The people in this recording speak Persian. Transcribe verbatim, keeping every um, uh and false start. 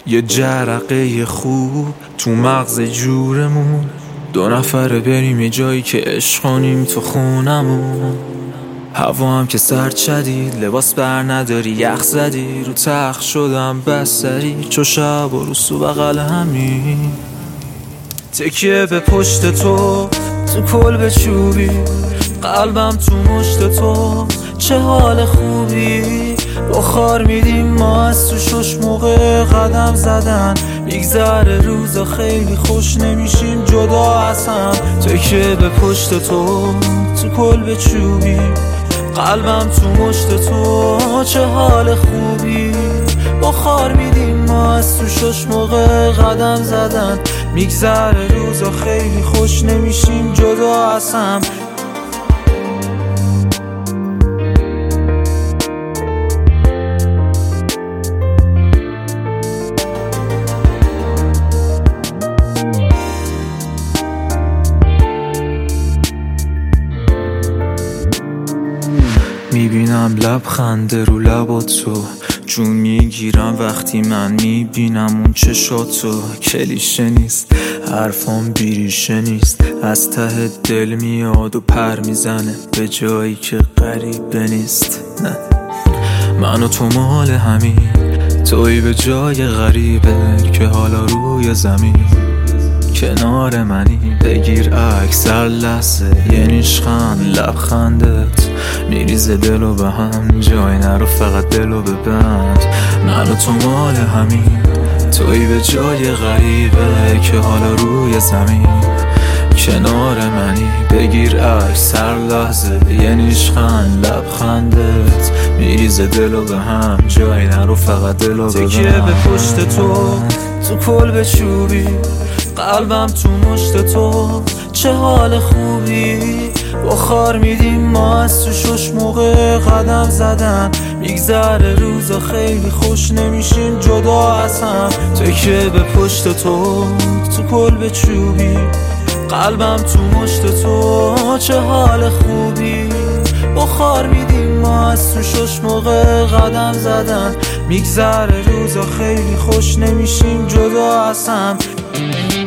یه جرقه خوب تو مغز جورمون، دو نفره بریم یه جایی که عشق کنیم تو خونمون. هوا هم که سرد شدید، لباس بر نداری یخ زدی، رو تخت شدم بستری چو شب و روز تو بغل همین. تکیه به پشت تو تو کلبه چوبی، قلبم تو مشت تو چه حال خوبی. بخار میدیم ما از تو شش موقع قدم زدن، میگذره روزا خیلی خوش نمیشیم جدا از هم. تکیه به پشت تو تو کلبه چوبی، قلبم تو مشت تو چه حال خوبی. بخار میدیم ما از تو شش موقع قدم زدن، میگذره روزا خیلی خوش نمیشیم جدا از هم. میبینم لبخند رو لباتو، جون میگیرم وقتی من میبینم اون چشاتو. کلیشه نیست حرفام بیریشه نیست، از ته دل میاد و پر میزنه به جایی که غریبه نیست. نه من و تو مال همین، توی به جای غریبه که حالا روی زمین کنار منی. بگیر عکس هر لحظه یه نیشخند لبخندت میریزه دلو به هم، جای نرو فقط دلو ببند. من و تو مال همین، توی به جای غریبه که حالا روی زمین کنار منی. بگیر عکس هر لحظه یه نیشخند لبخندت میریزه دلو به هم، جای نرو فقط دلو ببند. تکیه به پشت تو تو کلبه چوبی، قلبم تو مشت تو چه حال خوبی. بخار میدیم ما از تو شش موقع قدم زدن، میگذره روزا خیلی خوش نمیشیم جدا از هم. تکیه به پشت تو تو کلبه چوبی، قلبم تو مشت تو چه حال خوبی. بخار میدیم ما از تو شش موقع قدم زدن، میگذره روزا خیلی خوش نمیشیم جدا از هم.